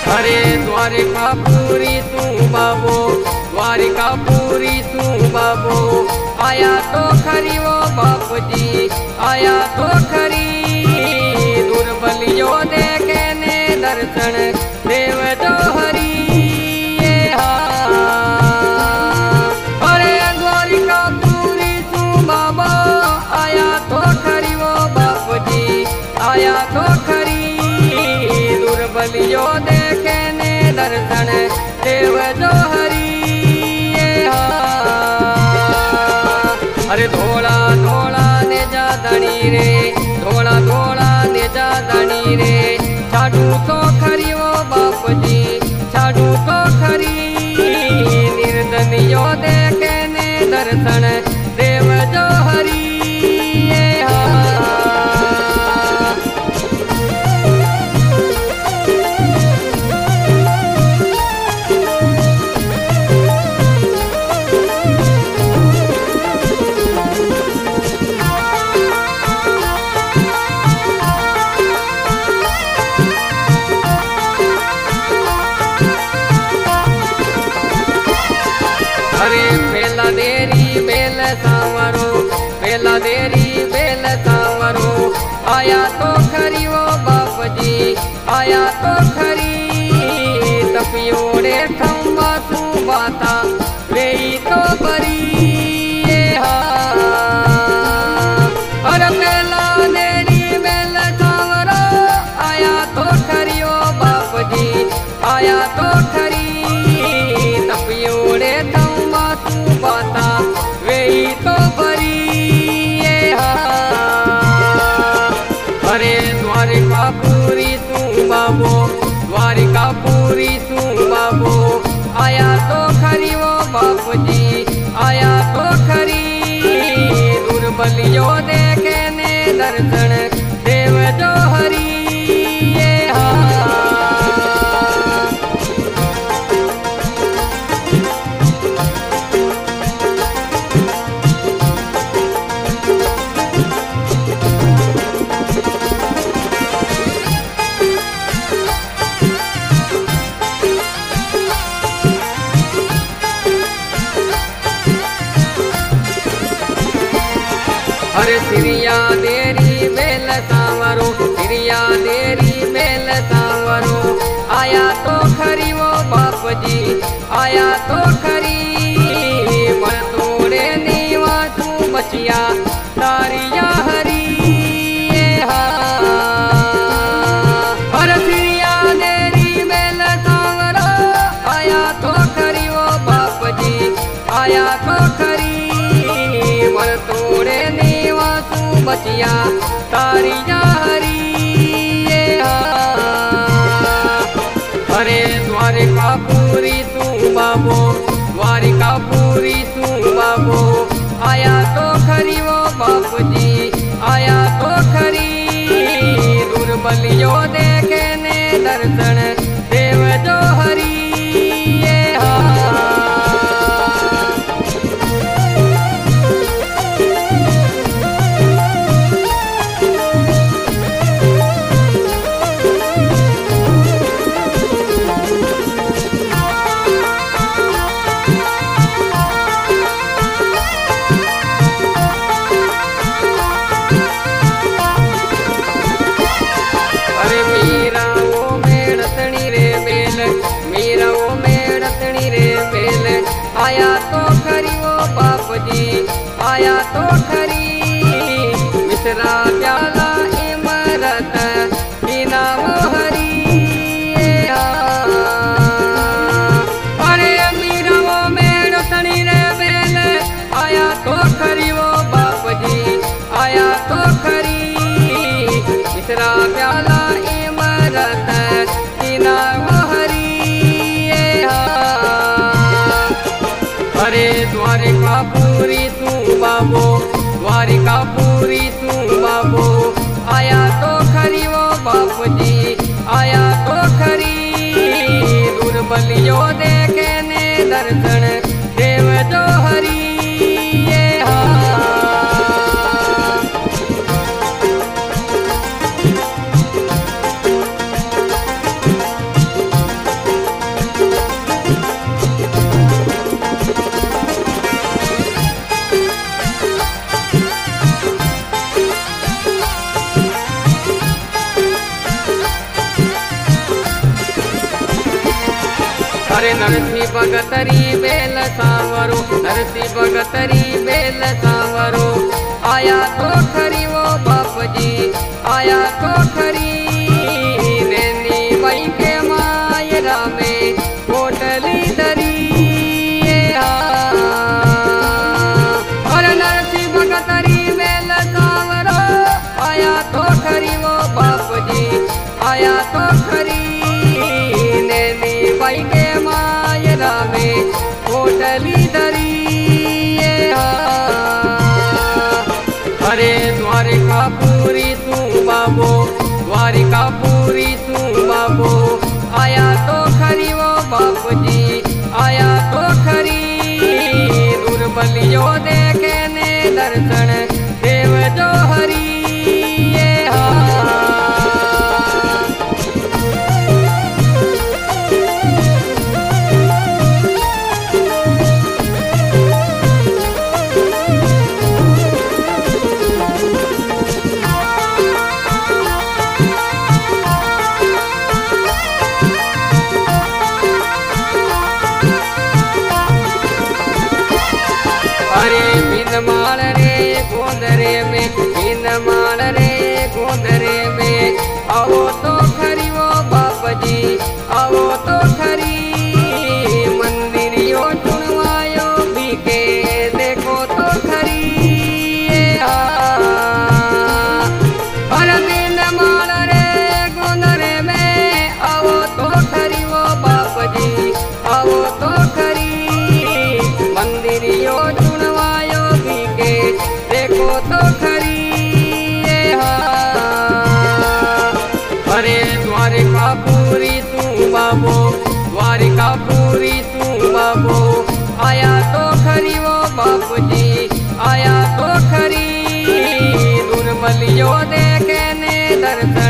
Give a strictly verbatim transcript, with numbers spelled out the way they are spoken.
अरे द्वारिकापुरी तू बाबो, द्वारिकापुरी तू बाबो, आया तो खरी वो बाप जी, आया तो खरी। दुर्बलियों देखे ने दर्शन देव जो हरी ये हाँ। अरे द्वारिकापुरी तू बाबो, आया तो खरी वो बाप जी, आया तो खरी। दुर्बलियों देखे ने दर्शन देव जो हरी ये हाँ। अरे धोला धोला ने जा धनी रे, धोला धोला ने जा धनी रे, छाड़ू तो खरी वो बाप जी, छाड़ू तो खरी। निर्धनियों देखे ने दर्शन देव जो हरी ये हाँ। अरे बेला देरी बेल सांवरो, बेला देरी बेल सांवरो, आया तो खरी वो बाप जी, आया तो खरी। तपियोड़े खम्बा तू बाता वे तो बरी ये हाँ। अरे बेला देरी बेल सांवरो, आया तो खरी वो बाप जी, आया तो खरी। तपियोड़े तू बाता वे तो बरी ये हाँ। अरे द्वारिकापुरी तू बाबो, द्वारिकापुरी तू बाबो, आया तो खरी वो बाप जी, आया तो खरी। दुर्बलियों देखे ने दर्शन देव जो हरी ये हाँ। अरे सिरिया देरी बेल सांवरो, सिरिया देरी बेल सांवरो, आया तो खरी वो बाप जी, आया तो खरी। पर तोड़े नीवा तू बचिया तारिया हरी ये हाँ। अरे सिरिया देरी बेल सांवरो, आया तो खरी वो बाप जी, आया तो खरी। पर तोड़े बचिया तारिया हरी ये हाँ। अरे द्वारिकापुरी तू बाबो, द्वारिकापुरी तू बाबो, आया तो खरी वो बाप जी, आया तो खरी। दुर्बलियों देखे ने दर्शन देव जो हरी ये हाँ। आया तो खरी वो बाप जी, आया तो खरी। मिश्रा प्याला इमरत बिना वो हरी ये हाँ। अरे मीरा वो मेड़ तनी रे बेल, आया तो खरी वो बाप जी, आया तो खरी। मिश्रा प्याला इमरत बिना वो हरी ये हाँ। अरे द्वारिकापुरी तू बाबो, द्वारिकापुरी तू बाबो, आया तो खरी वो बाप जी, आया तो खरी। दुर्बलियों देखे ने दर्शन देव जो हरी ये हाँ। नरसी भगतरी बेल सांवरो, नरसी भगतरी बेल सांवरो, आया तो खरी वो बाप जी, आया तो खरी। नैनी बाई के मायरा में कोटली दरी और नरसी भगतरी बेल सांवरो, आया तो खरी वो बाप जी, आया तो खरी। नैनी बाई के मायरा में कोटली दरी अरे द्वारिकापुरी तू बाबो, द्वारिकापुरी तू बाबो, आया तो खरी वो बाप जी, आया तो खरी। दुर्बलियों देखे ने दर्शन देव जो हरी अरे बिन माल रे गोंदरे में, बिन माल रे गोंदरे में, आओ तो खरी वो बाप जी, आओ तो खरी। मंदिरियो चुनवायो भी के देखो तो खरी अरे बिन माल रे गोंदरे में, आओ तो खरी वो बाप जी, आओ तो खरी। मंदिरियो चुनवायो भी के देखो तो खरी अरे द्वारिकापुरी तू बाबो, द्वारिकापुरी तू बाबो, आया तो खरी वो बाप जी, आया तो खरी। दुर्बलियों देखे ने दर्शन